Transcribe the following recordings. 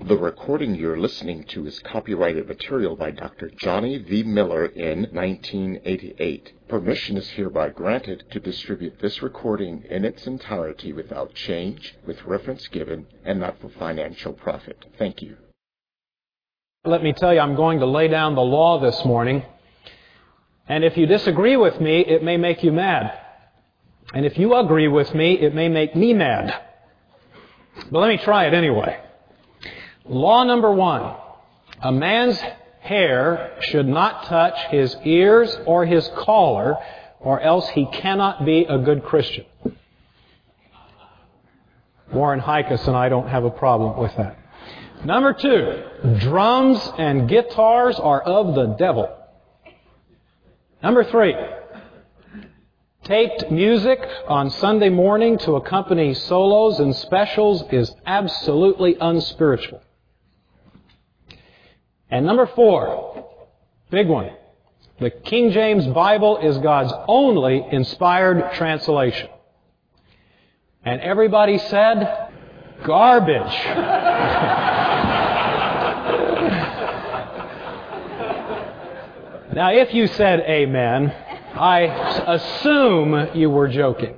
The recording you're listening to is copyrighted material by Dr. Johnny V. Miller in 1988. Permission is hereby granted to distribute this recording in its entirety without change, with reference given, and not for financial profit. Thank you. Let me tell you, I'm going to lay down the law this morning. And if you disagree with me, it may make you mad. And if you agree with me, it may make me mad. But let me try it anyway. Law number 1. A man's hair should not touch his ears or his collar, or else he cannot be a good Christian. Warren Hikus and I don't have a problem with that. Number 2. Drums and guitars are of the devil. Number 3. Taped music on Sunday morning to accompany solos and specials is absolutely unspiritual. And number 4, big one, the King James Bible is God's only inspired translation. And everybody said, garbage. Now, if you said amen, I assume you were joking.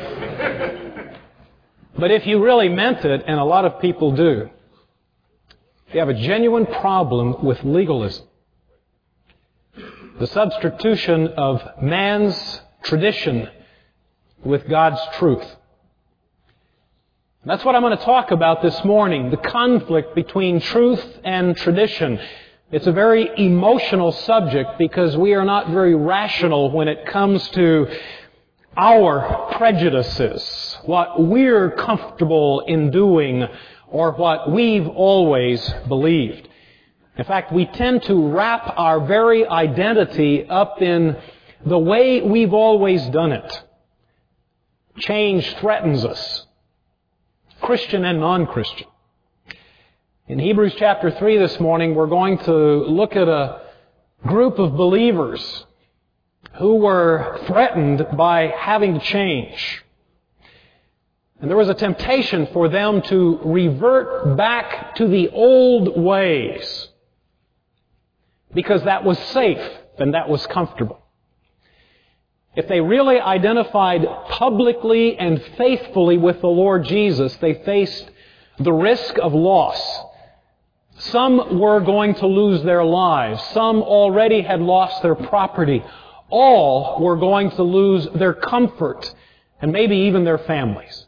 But if you really meant it, and a lot of people do, you have a genuine problem with legalism. The substitution of man's tradition with God's truth. That's what I'm going to talk about this morning, the conflict between truth and tradition. It's a very emotional subject because we are not very rational when it comes to our prejudices, what we're comfortable in doing, or what we've always believed. In fact, we tend to wrap our very identity up in the way we've always done it. Change threatens us, Christian and non-Christian. In Hebrews chapter 3 this morning, we're going to look at a group of believers who were threatened by having to change. And there was a temptation for them to revert back to the old ways because that was safe and that was comfortable. If they really identified publicly and faithfully with the Lord Jesus, they faced the risk of loss. Some were going to lose their lives. Some already had lost their property. All were going to lose their comfort and maybe even their families.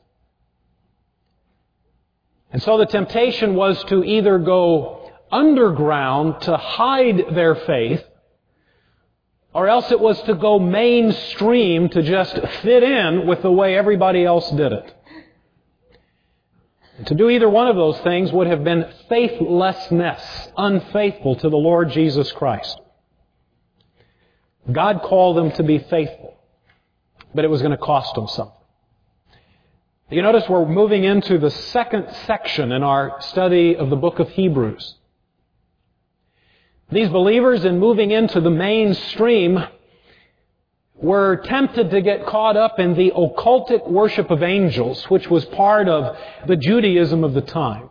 And so the temptation was to either go underground to hide their faith, or else it was to go mainstream to just fit in with the way everybody else did it. And to do either one of those things would have been faithlessness, unfaithful to the Lord Jesus Christ. God called them to be faithful, but it was going to cost them something. You notice we're moving into the second section in our study of the book of Hebrews. These believers, in moving into the mainstream, were tempted to get caught up in the occultic worship of angels, which was part of the Judaism of the time.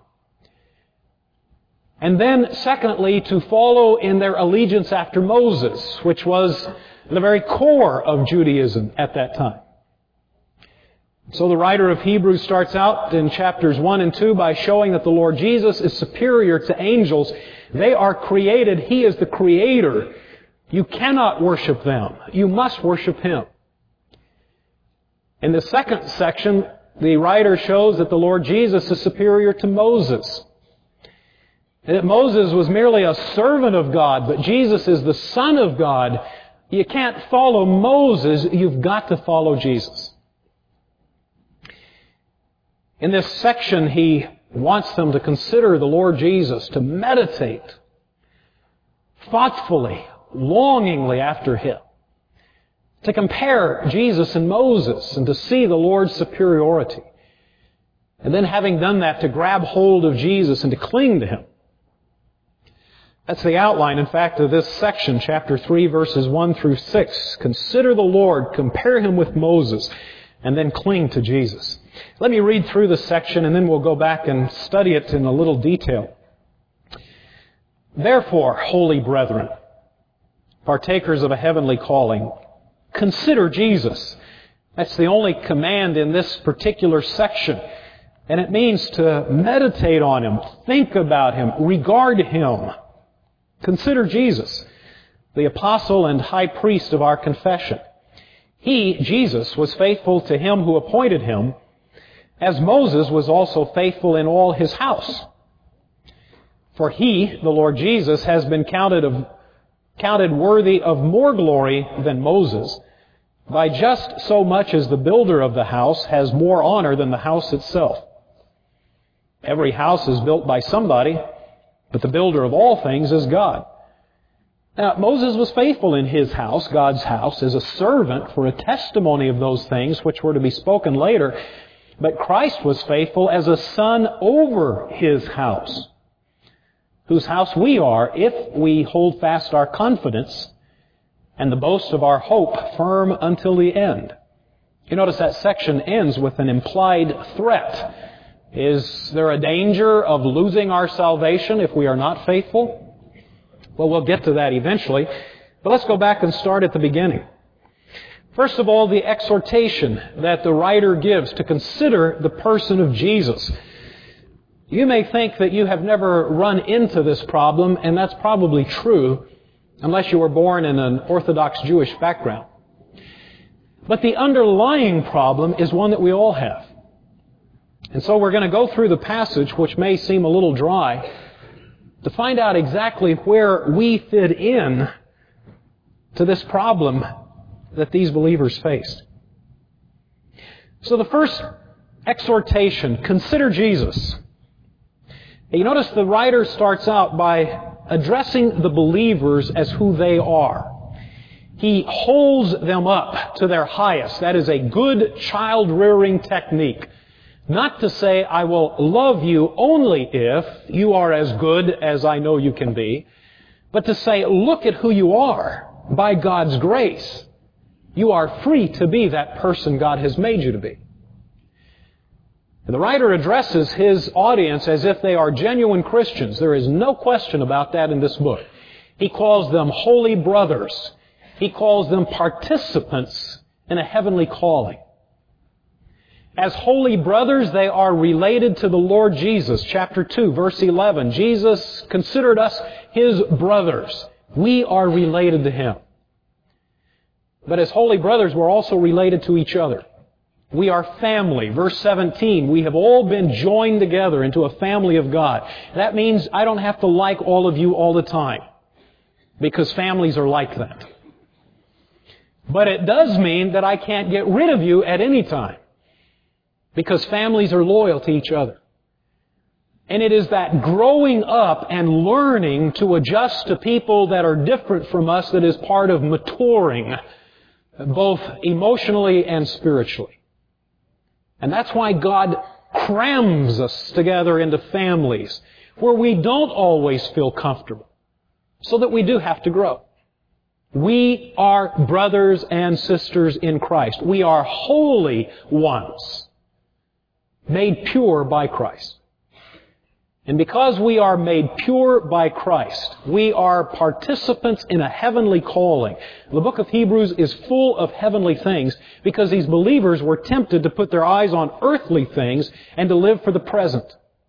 And then, secondly, to follow in their allegiance after Moses, which was the very core of Judaism at that time. So the writer of Hebrews starts out in chapters 1 and 2 by showing that the Lord Jesus is superior to angels. They are created. He is the Creator. You cannot worship them. You must worship Him. In the second section, the writer shows that the Lord Jesus is superior to Moses. That Moses was merely a servant of God, but Jesus is the Son of God. You can't follow Moses. You've got to follow Jesus. In this section, he wants them to consider the Lord Jesus, to meditate thoughtfully, longingly after Him, to compare Jesus and Moses and to see the Lord's superiority. And then having done that, to grab hold of Jesus and to cling to Him. That's the outline, in fact, of this section, chapter 3, verses 1 through 6. Consider the Lord, compare Him with Moses, and then cling to Jesus. Let me read through this section and then we'll go back and study it in a little detail. Therefore, holy brethren, partakers of a heavenly calling, consider Jesus. That's the only command in this particular section. And it means to meditate on Him, think about Him, regard Him. Consider Jesus, the apostle and high priest of our confession. He, Jesus, was faithful to Him who appointed Him, as Moses was also faithful in all his house. For He, the Lord Jesus, has been counted worthy of more glory than Moses, by just so much as the builder of the house has more honor than the house itself. Every house is built by somebody, but the builder of all things is God. Now, Moses was faithful in his house, God's house, as a servant for a testimony of those things which were to be spoken later. But Christ was faithful as a son over His house, whose house we are if we hold fast our confidence and the boast of our hope firm until the end. You notice that section ends with an implied threat. Is there a danger of losing our salvation if we are not faithful? Well, we'll get to that eventually. But let's go back and start at the beginning. First of all, the exhortation that the writer gives to consider the person of Jesus. You may think that you have never run into this problem, and that's probably true, unless you were born in an Orthodox Jewish background. But the underlying problem is one that we all have. And so we're going to go through the passage, which may seem a little dry, to find out exactly where we fit in to this problem that these believers faced. So the first exhortation, consider Jesus. You notice the writer starts out by addressing the believers as who they are. He holds them up to their highest. That is a good child-rearing technique. Not to say, I will love you only if you are as good as I know you can be, but to say, look at who you are by God's grace. You are free to be that person God has made you to be. And the writer addresses his audience as if they are genuine Christians. There is no question about that in this book. He calls them holy brothers. He calls them participants in a heavenly calling. As holy brothers, they are related to the Lord Jesus. Chapter 2, verse 11. Jesus considered us His brothers. We are related to Him. But as holy brothers, we're also related to each other. We are family. Verse 17, we have all been joined together into a family of God. That means I don't have to like all of you all the time, because families are like that. But it does mean that I can't get rid of you at any time, because families are loyal to each other. And it is that growing up and learning to adjust to people that are different from us that is part of maturing, both emotionally and spiritually. And that's why God crams us together into families where we don't always feel comfortable, so that we do have to grow. We are brothers and sisters in Christ. We are holy ones, made pure by Christ. And because we are made pure by Christ, we are participants in a heavenly calling. The book of Hebrews is full of heavenly things because these believers were tempted to put their eyes on earthly things and to live for the present.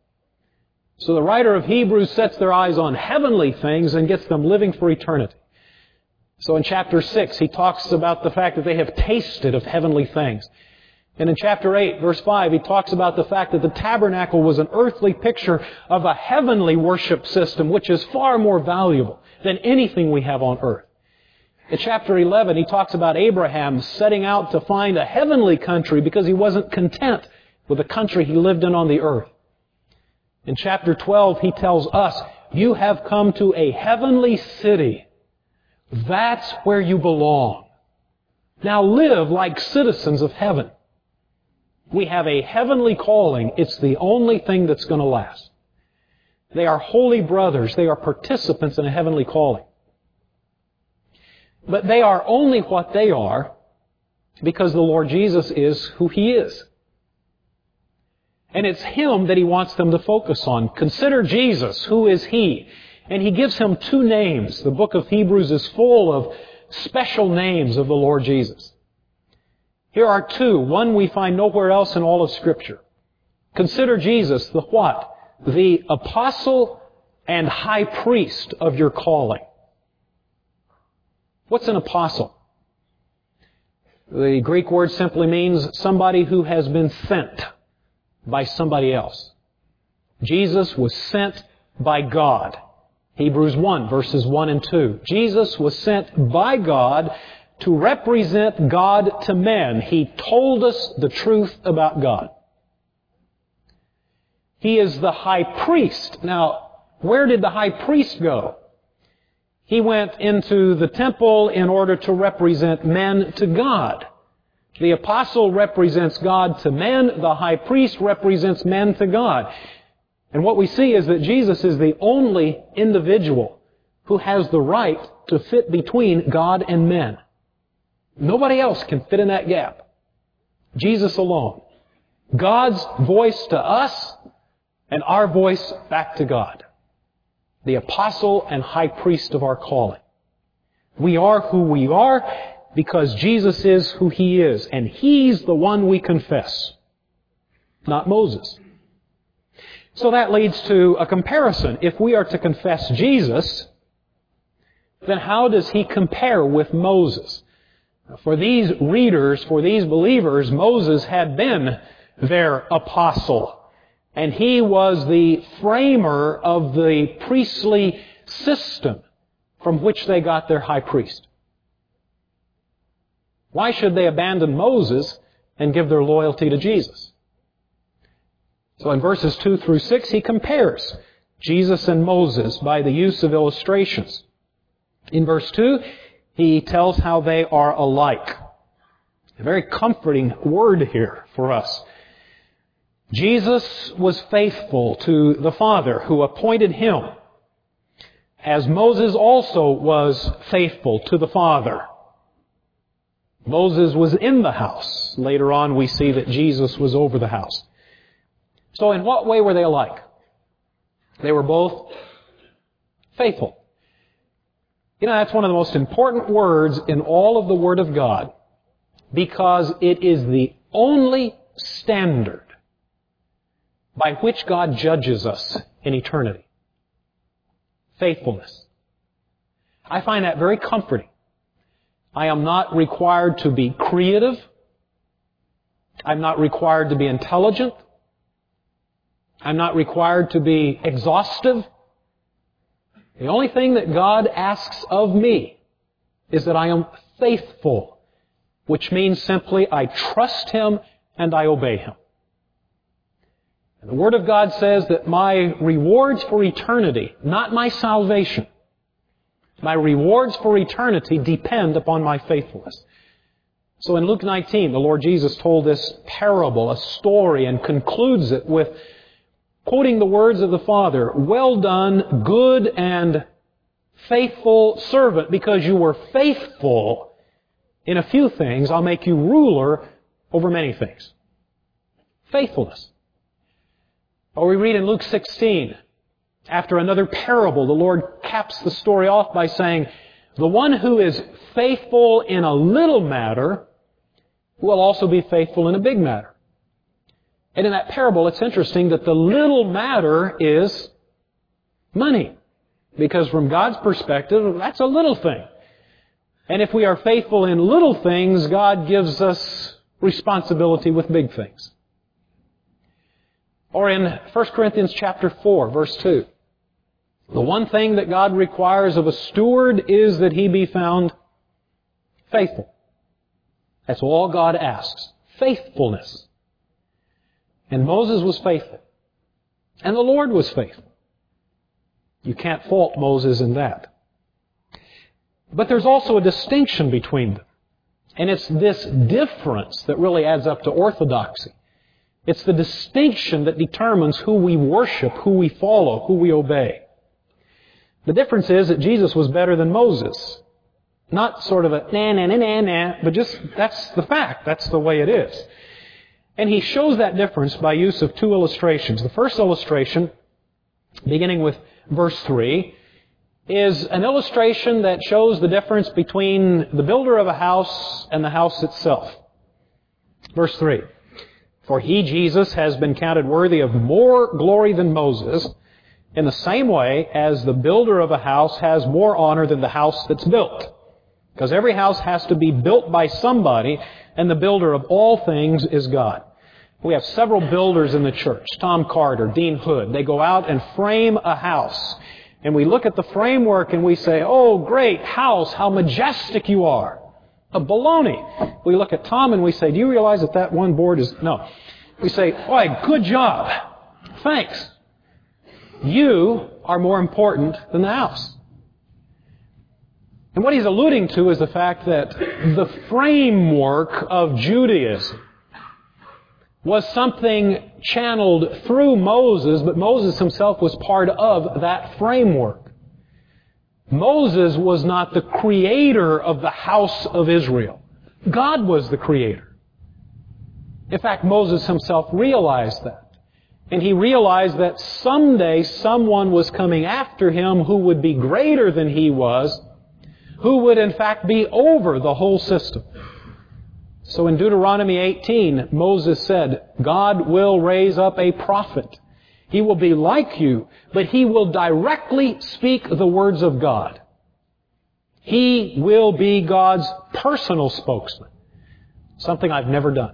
So the writer of Hebrews sets their eyes on heavenly things and gets them living for eternity. So in chapter 6, he talks about the fact that they have tasted of heavenly things. And in chapter 8, verse 5, he talks about the fact that the tabernacle was an earthly picture of a heavenly worship system, which is far more valuable than anything we have on earth. In chapter 11, he talks about Abraham setting out to find a heavenly country because he wasn't content with the country he lived in on the earth. In chapter 12, he tells us, you have come to a heavenly city. That's where you belong. Now live like citizens of heaven. We have a heavenly calling. It's the only thing that's going to last. They are holy brothers. They are participants in a heavenly calling. But they are only what they are because the Lord Jesus is who He is. And it's Him that He wants them to focus on. Consider Jesus. Who is He? And he gives him two names. The book of Hebrews is full of special names of the Lord Jesus. Here are two. One we find nowhere else in all of Scripture. Consider Jesus the what? The apostle and high priest of your calling. What's an apostle? The Greek word simply means somebody who has been sent by somebody else. Jesus was sent by God. Hebrews 1, verses 1 and 2. Jesus was sent by God to represent God to men. He told us the truth about God. He is the high priest. Now, where did the high priest go? He went into the temple in order to represent men to God. The apostle represents God to men. The high priest represents men to God. And what we see is that Jesus is the only individual who has the right to fit between God and men. Nobody else can fit in that gap. Jesus alone. God's voice to us and our voice back to God. The apostle and high priest of our calling. We are who we are because Jesus is who He is. And He's the one we confess, not Moses. So that leads to a comparison. If we are to confess Jesus, then how does He compare with Moses? For these readers, for these believers, Moses had been their apostle. And he was the framer of the priestly system from which they got their high priest. Why should they abandon Moses and give their loyalty to Jesus? So in verses 2 through 6, he compares Jesus and Moses by the use of illustrations. In verse 2, he tells how they are alike. A very comforting word here for us. Jesus was faithful to the Father who appointed Him, as Moses also was faithful to the Father. Moses was in the house. Later on we see that Jesus was over the house. So in what way were they alike? They were both faithful. You know, that's one of the most important words in all of the Word of God, because it is the only standard by which God judges us in eternity. Faithfulness. I find that very comforting. I am not required to be creative. I'm not required to be intelligent. I'm not required to be exhaustive. The only thing that God asks of me is that I am faithful, which means simply I trust Him and I obey Him. And the Word of God says that my rewards for eternity, not my salvation, my rewards for eternity depend upon my faithfulness. So in Luke 19, the Lord Jesus told this parable, a story, and concludes it with quoting the words of the Father, "Well done, good and faithful servant, because you were faithful in a few things, I'll make you ruler over many things." Faithfulness. Or we read in Luke 16, after another parable, the Lord caps the story off by saying, "The one who is faithful in a little matter will also be faithful in a big matter." And in that parable, it's interesting that the little matter is money. Because from God's perspective, that's a little thing. And if we are faithful in little things, God gives us responsibility with big things. Or in 1 Corinthians chapter 4, verse 2, the one thing that God requires of a steward is that he be found faithful. That's all God asks. Faithfulness. And Moses was faithful. And the Lord was faithful. You can't fault Moses in that. But there's also a distinction between them. And it's this difference that really adds up to orthodoxy. It's the distinction that determines who we worship, who we follow, who we obey. The difference is that Jesus was better than Moses. Not sort of a nah, but just that's the fact. That's the way it is. And he shows that difference by use of two illustrations. The first illustration, beginning with verse 3, is an illustration that shows the difference between the builder of a house and the house itself. Verse 3. For he, Jesus, has been counted worthy of more glory than Moses, in the same way as the builder of a house has more honor than the house that's built. Because every house has to be built by somebody, and the builder of all things is God. We have several builders in the church. Tom Carter, Dean Hood. They go out and frame a house. And we look at the framework and we say, oh, great house, how majestic you are. A baloney. We look at Tom and we say, do you realize that that one board is... No. We say, boy, good job. Thanks. You are more important than the house. And what he's alluding to is the fact that the framework of Judaism was something channeled through Moses, but Moses himself was part of that framework. Moses was not the creator of the house of Israel. God was the creator. In fact, Moses himself realized that. And he realized that someday someone was coming after him who would be greater than he was, who would in fact be over the whole system. So in Deuteronomy 18, Moses said, God will raise up a prophet. He will be like you, but he will directly speak the words of God. He will be God's personal spokesman. Something I've never done.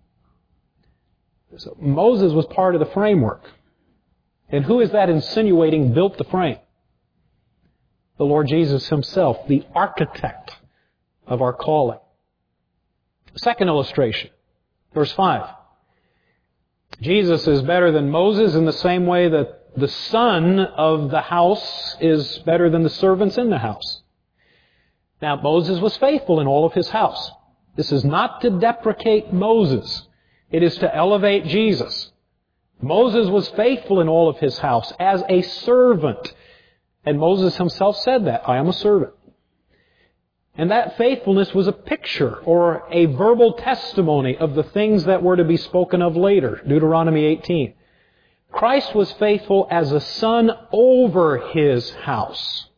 So Moses was part of the framework. And who is that insinuating built the frame? The Lord Jesus himself, the architect of our calling. Second illustration, verse 5. Jesus is better than Moses in the same way that the son of the house is better than the servants in the house. Now, Moses was faithful in all of his house. This is not to deprecate Moses. It is to elevate Jesus. Moses was faithful in all of his house as a servant. And Moses himself said that, I am a servant. And that faithfulness was a picture or a verbal testimony of the things that were to be spoken of later. Deuteronomy 18. Christ was faithful as a son over his house.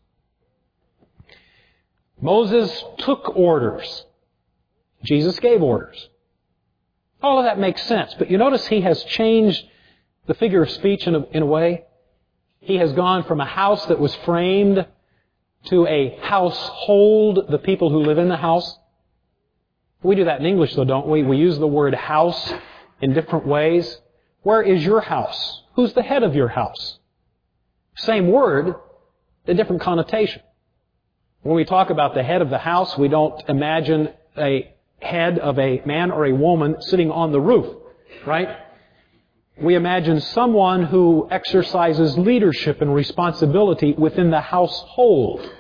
Moses took orders. Jesus gave orders. All of that makes sense. But you notice he has changed the figure of speech in a way. He has gone from a house that was framed to a household, the people who live in the house. We do that in English, though, don't we? We use the word house in different ways. Where is your house? Who's the head of your house? Same word, a different connotation. When we talk about the head of the house, we don't imagine a head of a man or a woman sitting on the roof, right? We imagine someone who exercises leadership and responsibility within the household.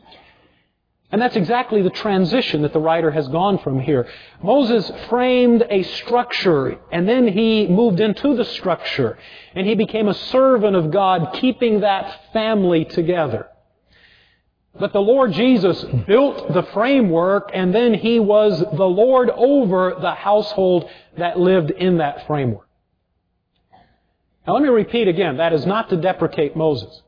And that's exactly the transition that the writer has gone from here. Moses framed a structure, and then he moved into the structure, and he became a servant of God, keeping that family together. But the Lord Jesus built the framework, and then He was the Lord over the household that lived in that framework. Now let me repeat again, that is not to deprecate Moses.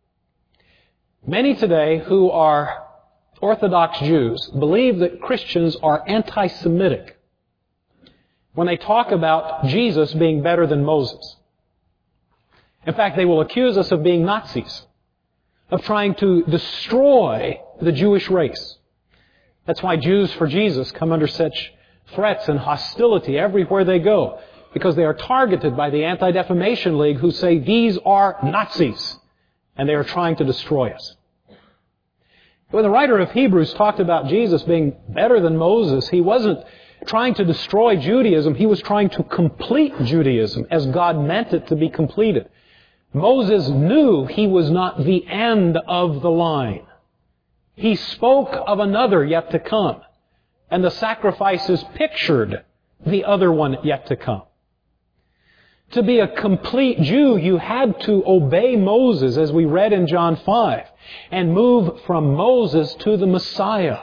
Many today who are Orthodox Jews believe that Christians are anti-Semitic when they talk about Jesus being better than Moses. In fact, they will accuse us of being Nazis, of trying to destroy the Jewish race. That's why Jews for Jesus come under such threats and hostility everywhere they go, because they are targeted by the Anti-Defamation League, who say these are Nazis and they are trying to destroy us. When the writer of Hebrews talked about Jesus being better than Moses, he wasn't trying to destroy Judaism, he was trying to complete Judaism as God meant it to be completed. Moses knew he was not the end of the line. He spoke of another yet to come, and the sacrifices pictured the other one yet to come. To be a complete Jew, you had to obey Moses, as we read in John 5, and move from Moses to the Messiah.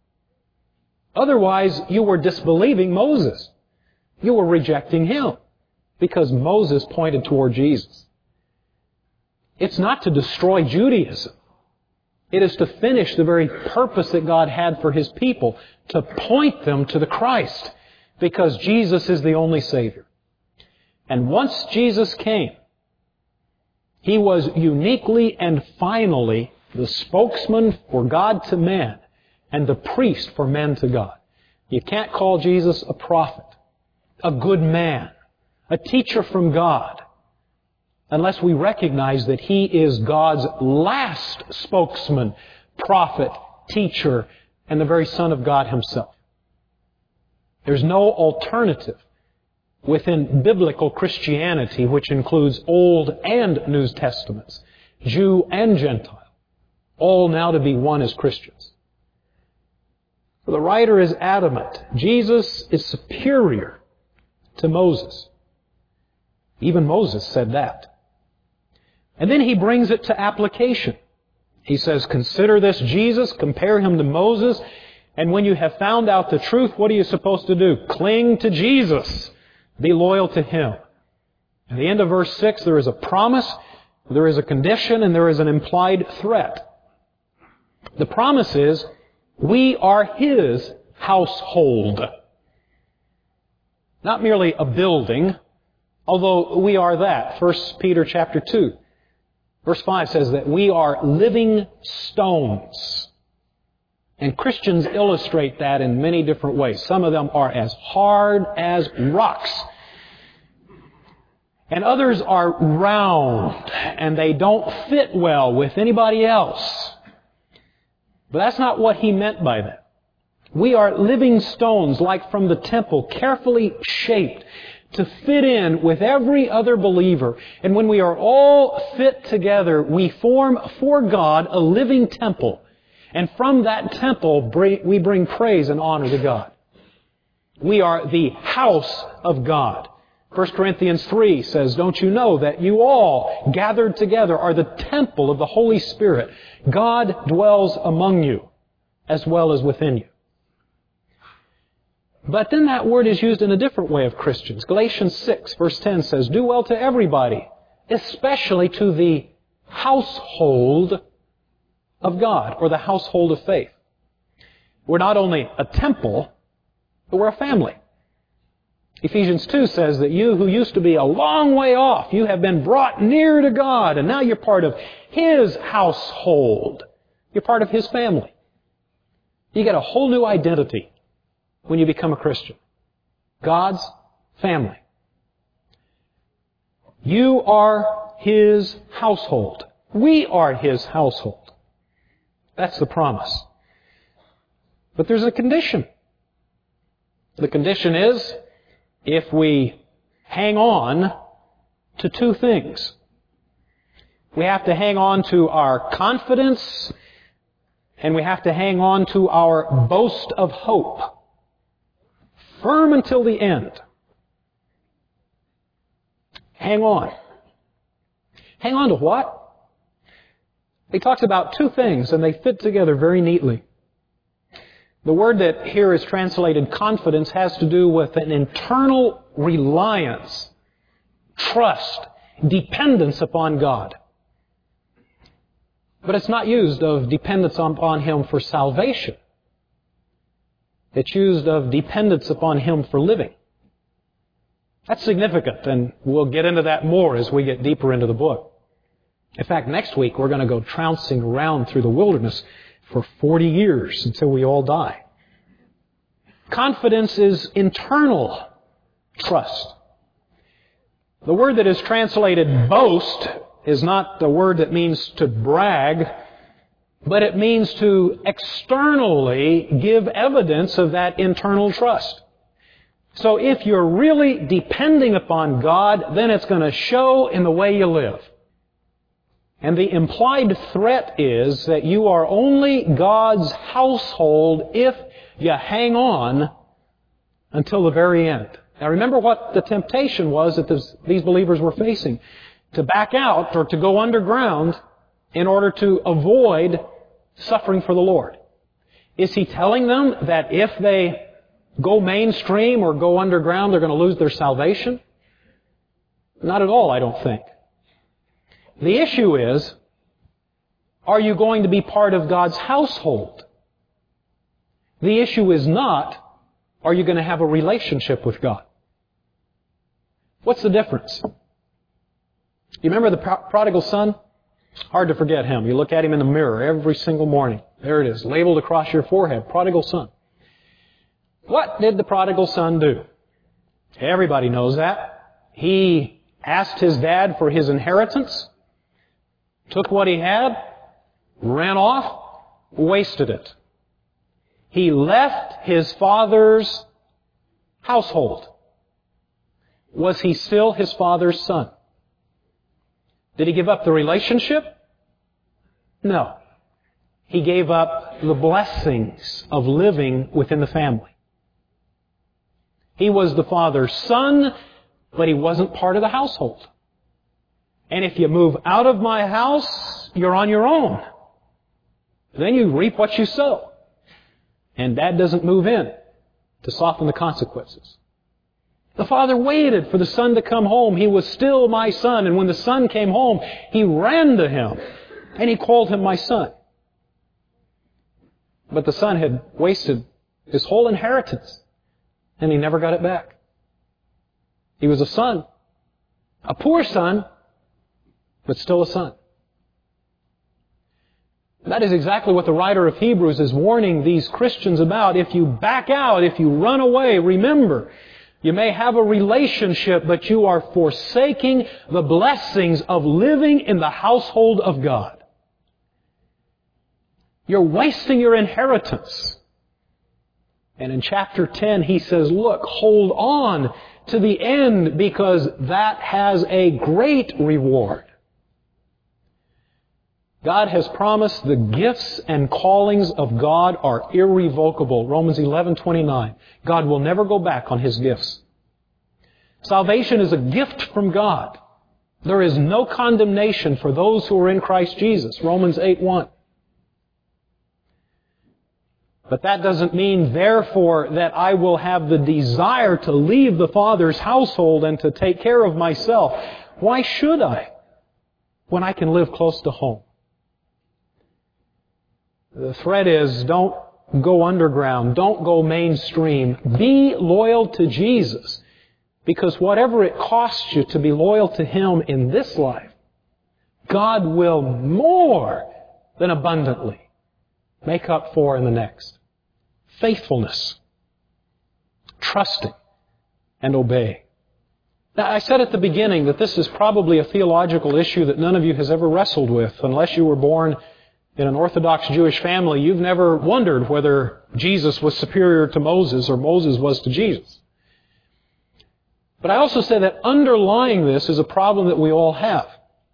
Otherwise, you were disbelieving Moses. You were rejecting him, because Moses pointed toward Jesus. It's not to destroy Judaism. It is to finish the very purpose that God had for His people, to point them to the Christ, because Jesus is the only Savior. And once Jesus came, He was uniquely and finally the spokesman for God to man and the priest for men to God. You can't call Jesus a prophet, a good man, a teacher from God, unless we recognize that He is God's last spokesman, prophet, teacher, and the very Son of God Himself. There's no alternative within biblical Christianity, which includes Old and New Testaments, Jew and Gentile, all now to be one as Christians. The writer is adamant. Jesus is superior to Moses. Even Moses said that. And then he brings it to application. He says, consider this Jesus, compare Him to Moses, and when you have found out the truth, what are you supposed to do? Cling to Jesus. Be loyal to Him. At the end of verse 6, there is a promise, there is a condition, and there is an implied threat. The promise is, we are His household. Not merely a building, although we are that. 1 Peter chapter 2. Verse 5 says that we are living stones. And Christians illustrate that in many different ways. Some of them are as hard as rocks. And others are round, and they don't fit well with anybody else. But that's not what he meant by that. We are living stones, like from the temple, carefully shaped to fit in with every other believer. And when we are all fit together, we form for God a living temple. And from that temple, we bring praise and honor to God. We are the house of God. 1 Corinthians 3 says, don't you know that you all gathered together are the temple of the Holy Spirit? God dwells among you as well as within you. But then that word is used in a different way of Christians. Galatians 6 verse 10 says, do well to everybody, especially to the household of God, or the household of faith. We're not only a temple, but we're a family. Ephesians 2 says that you who used to be a long way off, you have been brought near to God, and now you're part of His household. You're part of His family. You get a whole new identity when you become a Christian. God's family. You are His household. We are His household. That's the promise. But there's a condition. The condition is, if we hang on to two things. We have to hang on to our confidence, and we have to hang on to our boast of hope. Firm until the end. Hang on. Hang on to what? He talks about two things, and they fit together very neatly. The word that here is translated confidence has to do with an internal reliance, trust, dependence upon God. But it's not used of dependence upon Him for salvation. It's used of dependence upon Him for living. That's significant, and we'll get into that more as we get deeper into the book. In fact, next week we're going to go trouncing around through the wilderness for 40 years until we all die. Confidence is internal trust. The word that is translated boast is not the word that means to brag, but it means to externally give evidence of that internal trust. So if you're really depending upon God, then it's going to show in the way you live. And the implied threat is that you are only God's household if you hang on until the very end. Now remember what the temptation was that these believers were facing. To back out or to go underground in order to avoid suffering for the Lord. Is He telling them that if they go mainstream or go underground, they're going to lose their salvation? Not at all, I don't think. The issue is, are you going to be part of God's household? The issue is not, are you going to have a relationship with God? What's the difference? You remember the prodigal son? Hard to forget him. You look at him in the mirror every single morning. There it is, labeled across your forehead, prodigal son. What did the prodigal son do? Everybody knows that. He asked his dad for his inheritance, took what he had, ran off, wasted it. He left his father's household. Was he still his father's son? Did he give up the relationship? No. He gave up the blessings of living within the family. He was the father's son, but he wasn't part of the household. And if you move out of my house, you're on your own. Then you reap what you sow. And Dad doesn't move in to soften the consequences. The father waited for the son to come home. He was still my son. And when the son came home, he ran to him and he called him my son. But the son had wasted his whole inheritance and he never got it back. He was a son, a poor son, but still a son. That is exactly what the writer of Hebrews is warning these Christians about. If you back out, if you run away, remember, you may have a relationship, but you are forsaking the blessings of living in the household of God. You're wasting your inheritance. And in chapter 10, he says, look, hold on to the end because that has a great reward. God has promised the gifts and callings of God are irrevocable. Romans 11:29. God will never go back on His gifts. Salvation is a gift from God. There is no condemnation for those who are in Christ Jesus. Romans 8:1. But that doesn't mean, therefore, that I will have the desire to leave the Father's household and to take care of myself. Why should I, when I can live close to home? The thread is, don't go underground. Don't go mainstream. Be loyal to Jesus. Because whatever it costs you to be loyal to Him in this life, God will more than abundantly make up for in the next. Faithfulness, trusting, and obey. Now, I said at the beginning that this is probably a theological issue that none of you has ever wrestled with. Unless you were born in an Orthodox Jewish family, you've never wondered whether Jesus was superior to Moses or Moses was to Jesus. But I also say that underlying this is a problem that we all have.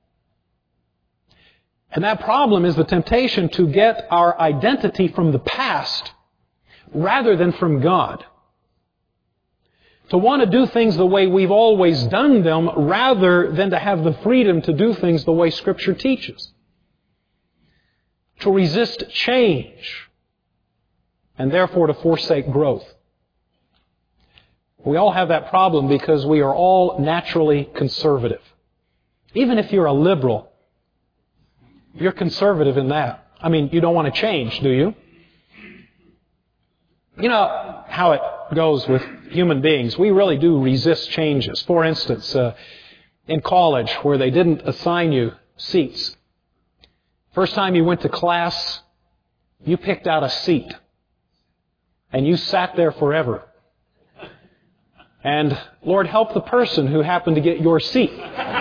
And that problem is the temptation to get our identity from the past rather than from God. To want to do things the way we've always done them rather than to have the freedom to do things the way Scripture teaches. To resist change and therefore to forsake growth. We all have that problem because we are all naturally conservative. Even if you're a liberal, you're conservative in that. I mean, you don't want to change, do you? You know how it goes with human beings. We really do resist changes. For instance, in college where they didn't assign you seats. First time you went to class, you picked out a seat. And you sat there forever. And Lord help the person who happened to get your seat.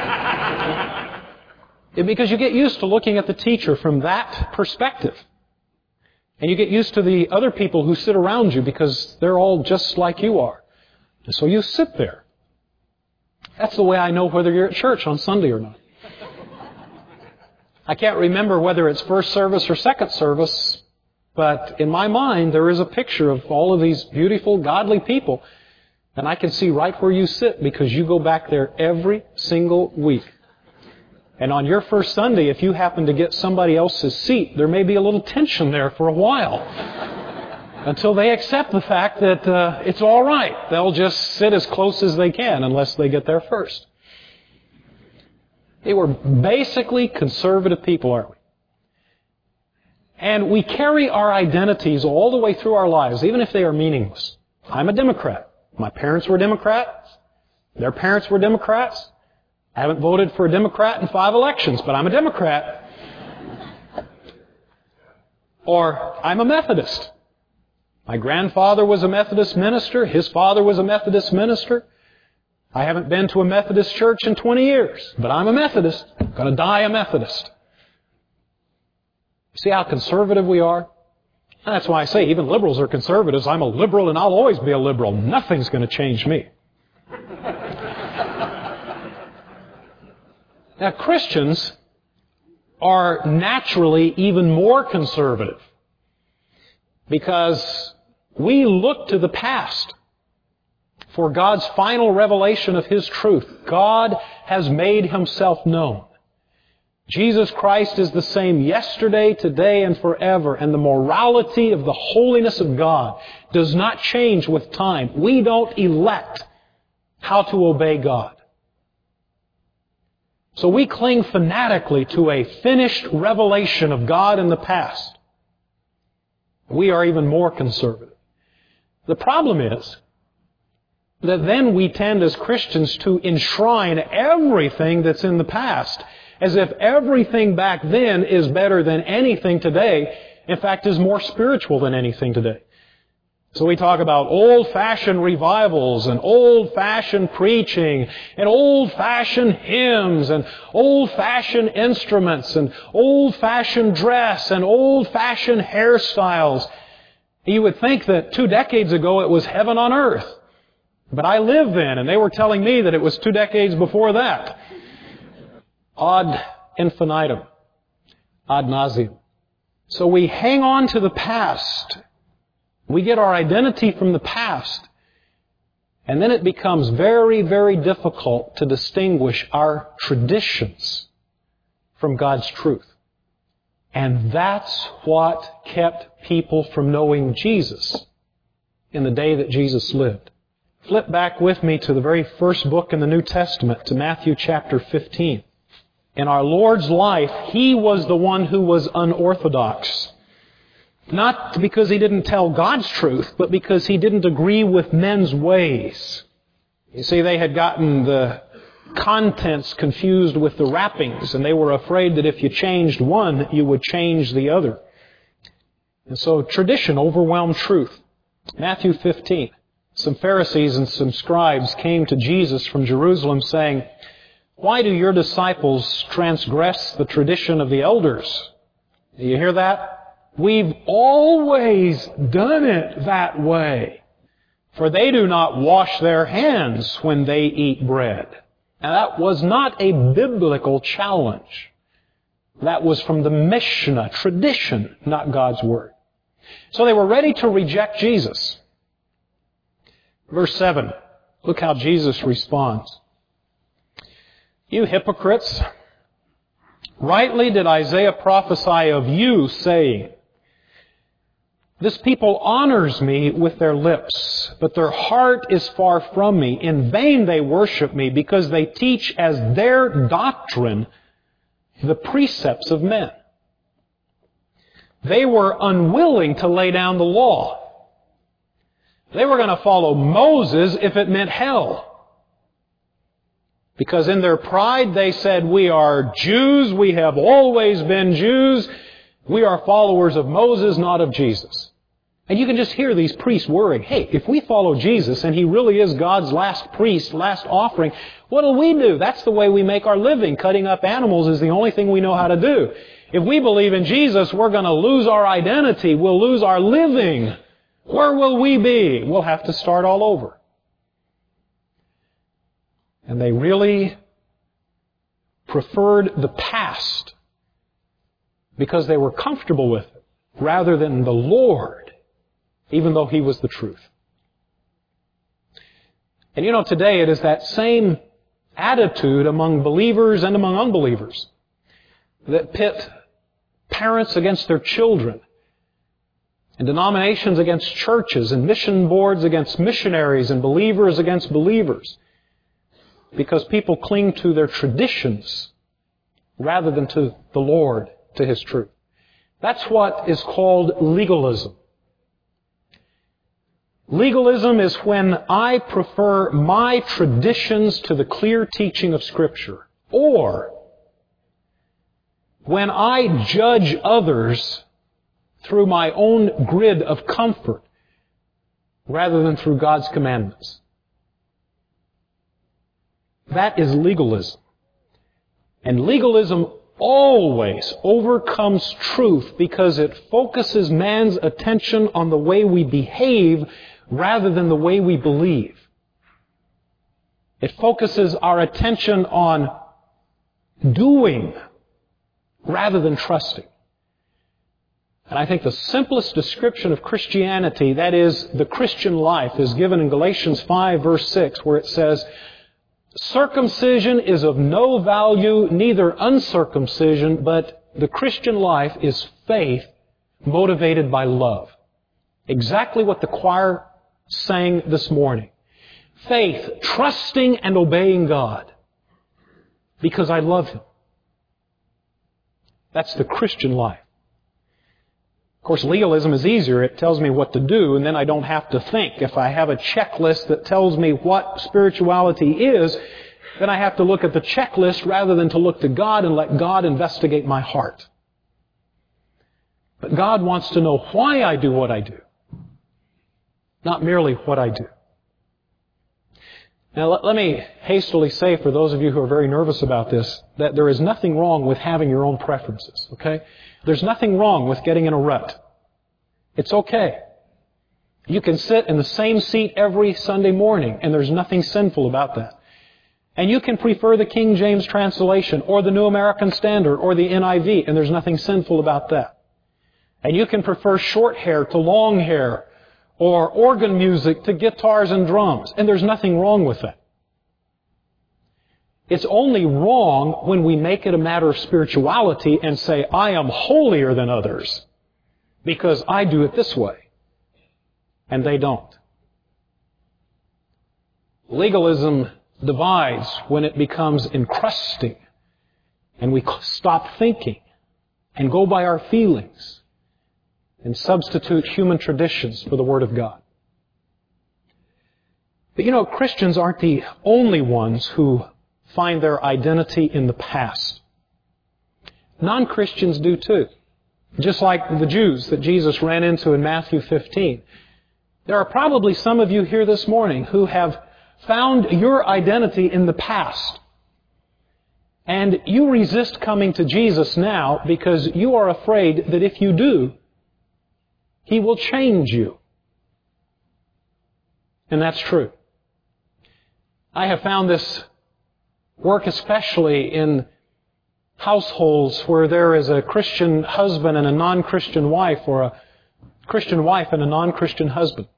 Because you get used to looking at the teacher from that perspective. And you get used to the other people who sit around you because they're all just like you are. And so you sit there. That's the way I know whether you're at church on Sunday or not. I can't remember whether it's first service or second service, but in my mind there is a picture of all of these beautiful, godly people. And I can see right where you sit because you go back there every single week. And on your first Sunday, if you happen to get somebody else's seat, there may be a little tension there for a while. Until they accept the fact that it's all right. They'll just sit as close as they can unless they get there first. They were basically conservative people, aren't we? And we carry our identities all the way through our lives, even if they are meaningless. I'm a Democrat. My parents were Democrats. Their parents were Democrats. I haven't voted for a Democrat in 5 elections, but I'm a Democrat. Or I'm a Methodist. My grandfather was a Methodist minister. His father was a Methodist minister. I haven't been to a Methodist church in 20 years, but I'm a Methodist. I'm going to die a Methodist. See how conservative we are? And that's why I say even liberals are conservatives. I'm a liberal and I'll always be a liberal. Nothing's going to change me. Now, Christians are naturally even more conservative because we look to the past for God's final revelation of His truth. God has made Himself known. Jesus Christ is the same yesterday, today, and forever, and the morality of the holiness of God does not change with time. We don't elect how to obey God. So we cling fanatically to a finished revelation of God in the past. We are even more conservative. The problem is that then we tend as Christians to enshrine everything that's in the past as if everything back then is better than anything today. In fact, is more spiritual than anything today. So we talk about old-fashioned revivals and old-fashioned preaching and old-fashioned hymns and old-fashioned instruments and old-fashioned dress and old-fashioned hairstyles. You would think that 2 decades ago it was heaven on earth. But I lived then, and they were telling me that it was 2 decades before that. Ad infinitum. Ad nauseam. So we hang on to the past. We get our identity from the past. And then it becomes very, very difficult to distinguish our traditions from God's truth. And that's what kept people from knowing Jesus in the day that Jesus lived. Flip back with me to the very first book in the New Testament, to Matthew chapter 15. In our Lord's life, He was the one who was unorthodox. Not because He didn't tell God's truth, but because He didn't agree with men's ways. You see, they had gotten the contents confused with the wrappings, and they were afraid that if you changed one, you would change the other. And so tradition overwhelmed truth. Matthew 15. Some Pharisees and some scribes came to Jesus from Jerusalem saying, "Why do your disciples transgress the tradition of the elders?" Do you hear that? We've always done it that way. For they do not wash their hands when they eat bread. Now that was not a biblical challenge. That was from the Mishnah, tradition, not God's Word. So they were ready to reject Jesus. Verse 7, look how Jesus responds. "You hypocrites, rightly did Isaiah prophesy of you, saying, 'This people honors me with their lips, but their heart is far from me. In vain they worship me, because they teach as their doctrine the precepts of men.'" They were unwilling to lay down the law. They were going to follow Moses if it meant hell. Because in their pride they said, "We are Jews, we have always been Jews, we are followers of Moses, not of Jesus." And you can just hear these priests worrying, hey, if we follow Jesus and He really is God's last priest, last offering, what'll we do? That's the way we make our living. Cutting up animals is the only thing we know how to do. If we believe in Jesus, we're going to lose our identity. We'll lose our living. Where will we be? We'll have to start all over. And they really preferred the past because they were comfortable with it rather than the Lord, even though He was the truth. And you know, today it is that same attitude among believers and among unbelievers that pit parents against their children, and denominations against churches, and mission boards against missionaries, and believers against believers. Because people cling to their traditions rather than to the Lord, to His truth. That's what is called legalism. Legalism is when I prefer my traditions to the clear teaching of Scripture, or when I judge others through my own grid of comfort rather than through God's commandments. That is legalism. And legalism always overcomes truth because it focuses man's attention on the way we behave rather than the way we believe. It focuses our attention on doing rather than trusting. And I think the simplest description of Christianity, that is, the Christian life, is given in Galatians 5, verse 6, where it says, circumcision is of no value, neither uncircumcision, but the Christian life is faith motivated by love. Exactly what the choir sang this morning. Faith, trusting and obeying God because I love Him. That's the Christian life. Of course, legalism is easier. It tells me what to do, and then I don't have to think. If I have a checklist that tells me what spirituality is, then I have to look at the checklist rather than to look to God and let God investigate my heart. But God wants to know why I do what I do, not merely what I do. Now, let me hastily say, for those of you who are very nervous about this, that there is nothing wrong with having your own preferences, okay? There's nothing wrong with getting in a rut. It's okay. You can sit in the same seat every Sunday morning, and there's nothing sinful about that. And you can prefer the King James translation, or the New American Standard, or the NIV, and there's nothing sinful about that. And you can prefer short hair to long hair, or organ music to guitars and drums, and there's nothing wrong with that. It's only wrong when we make it a matter of spirituality and say, I am holier than others because I do it this way, and they don't. Legalism divides when it becomes encrusting and we stop thinking and go by our feelings and substitute human traditions for the Word of God. But you know, Christians aren't the only ones who find their identity in the past. Non-Christians do too. Just like the Jews that Jesus ran into in Matthew 15. There are probably some of you here this morning who have found your identity in the past. And you resist coming to Jesus now because you are afraid that if you do, He will change you. And that's true. I have found this work especially in households where there is a Christian husband and a non-Christian wife, or a Christian wife and a non-Christian husband.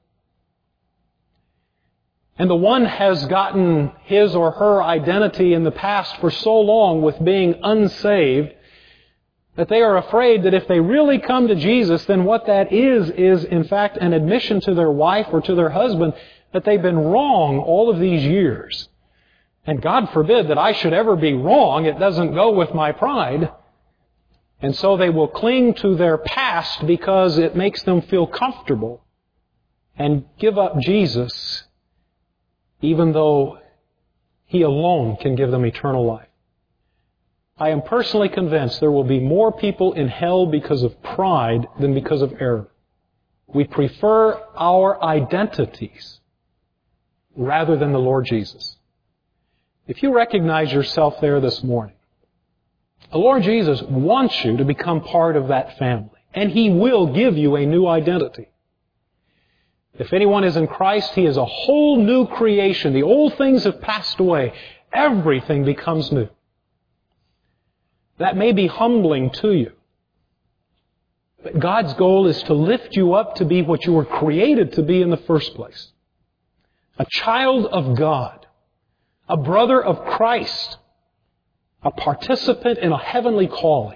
And the one has gotten his or her identity in the past for so long with being unsaved that they are afraid that if they really come to Jesus, then what that is in fact an admission to their wife or to their husband that they've been wrong all of these years. And God forbid that I should ever be wrong. It doesn't go with my pride. And so they will cling to their past because it makes them feel comfortable and give up Jesus, even though He alone can give them eternal life. I am personally convinced there will be more people in hell because of pride than because of error. We prefer our identities rather than the Lord Jesus. If you recognize yourself there this morning, the Lord Jesus wants you to become part of that family, and He will give you a new identity. If anyone is in Christ, he is a whole new creation. The old things have passed away. Everything becomes new. That may be humbling to you. But God's goal is to lift you up to be what you were created to be in the first place. A child of God. A brother of Christ. A participant in a heavenly calling.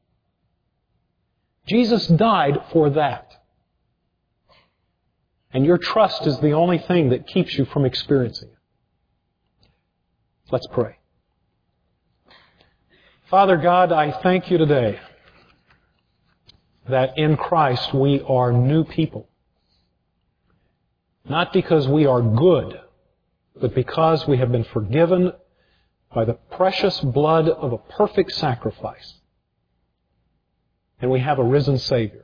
Jesus died for that. And your trust is the only thing that keeps you from experiencing it. Let's pray. Father God, I thank You today that in Christ we are new people. Not because we are good, but because we have been forgiven by the precious blood of a perfect sacrifice. And we have a risen Savior.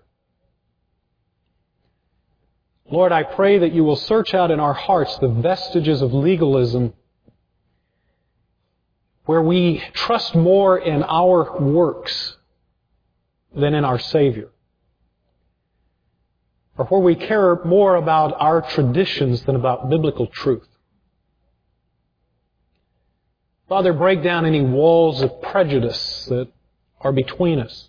Lord, I pray that you will search out in our hearts the vestiges of legalism where we trust more in our works than in our Savior, or where we care more about our traditions than about biblical truth. Father, break down any walls of prejudice that are between us.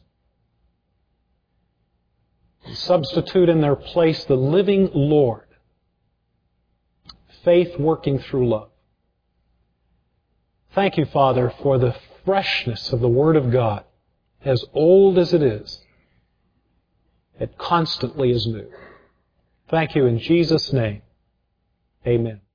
Substitute in their place the living Lord, faith working through love. Thank you, Father, for the freshness of the Word of God, as old as it is. It constantly is new. Thank you in Jesus' name. Amen.